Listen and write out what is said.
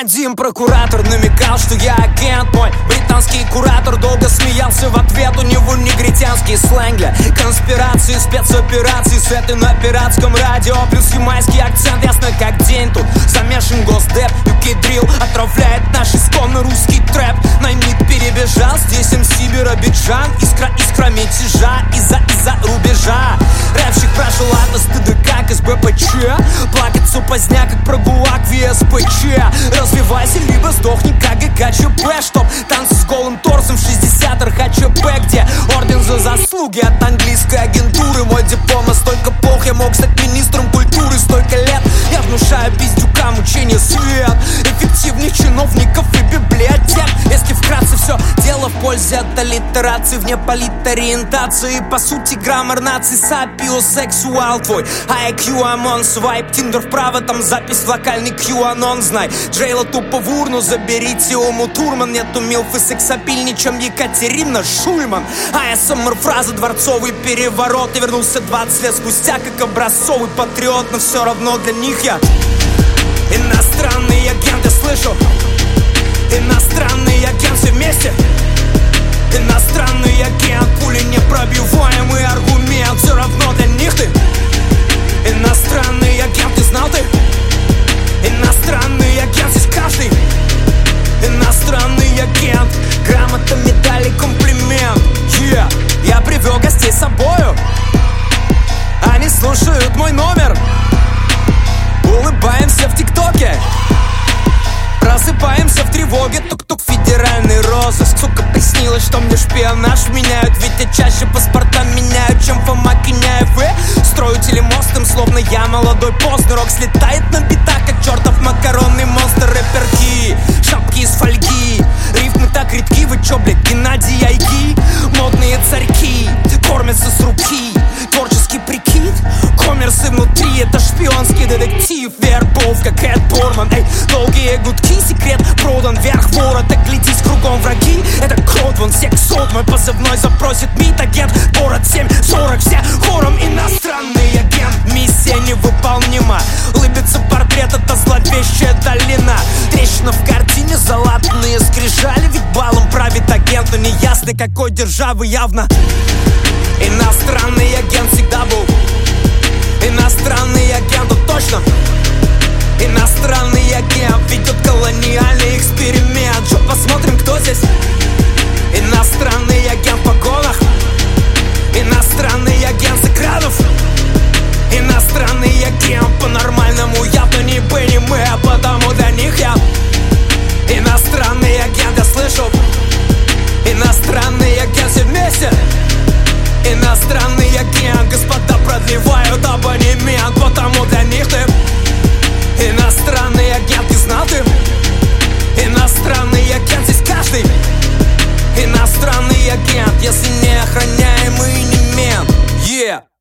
Один прокуратор намекал, что я агент. Мой британский куратор долго смеялся в ответ. У него негритянский сленг для конспирации, спецопераций. С этой на пиратском радио. Плюс ямайский акцент, ясно как день. Тут замешан госдеп, UK Drill отравляет наш исконно русский трэп. Наймит перебежал, здесь МС Биробиджан. Искра мятежа из-за рубежа. Рэпщик прошел от стыда как из БПЧ. Плакаться поздня, как про ГУЛАГ ВСПЧ. Развивайся, либо сдохни, как ГКЧП. Чтоб танцы с голым торсом в 60 РХЧП. Где орден за заслуги от английской агентуры. Мой диплом настолько плох, я мог стать министром культуры. Столько лет я внушаю пиздюкам учение свет эффективных чиновников и библиотек. Если вкратце, все дело в пользе от аллитерации, вне политориентации. По сути граммар наций, сапиосексуал твой IQ, ОМОН, свайп, тиндер вправо, там запись в локальный QAnon. Знай, Джейла тупо в урну, заберите Уму Турман. Нету милфы сексапильней, чем Екатерина Шульман. АСМР фраза, дворцовый переворот. Я вернулся 20 лет спустя, как образцовый патриот. Но все равно для них я иностранный агент, я слышу. Иностранный агент, все вместе. Иностранный агент, пули непробиваемый аргумент. Все равно для них ты иностранный агент, ты знал ты? Иностранный агент, здесь каждый иностранный агент. Грамота, медали, комплимент. Я привел гостей с собою. Они слушают мой номер. Улыбаемся в ТикТоке. Просыпаемся в тревоге. Тук-тук, федеральный розыск. Сука, приснилось, что мне шпионаж меняют. Ведь я чаще паспорта меняю, чем Фома Киняев. Строю телемостом, словно я молодой поздно. Рок слетает на битах, как чертов макаронный монстр. Рэперки, шапки из фольги. Рифмы так редки, вы чё, блядь, Геннадий Айги? Модные царьки кормятся с руки. Творческий прикид, коммерсы внутри. Это шпионский детектив, вербовка, Кэт Борман. Эй, долгие гудки, секрет продан вверх ворот. Оглядись, кругом враги, это крот, вон сексот. Мой позывной запросит МИД, агент, город 740. Все хором иностранный агент. Миссия невыполнима, улыбится портрет, это зловещая долина. Трещина в картине, залатанные скрижали. Ведь балом правит агент, но неясно какой державы явно. Иностранный агент всегда был. Иностранный агент, вот точно. Иностранный агент ведет колониальный эксперимент. Что, посмотрим, кто здесь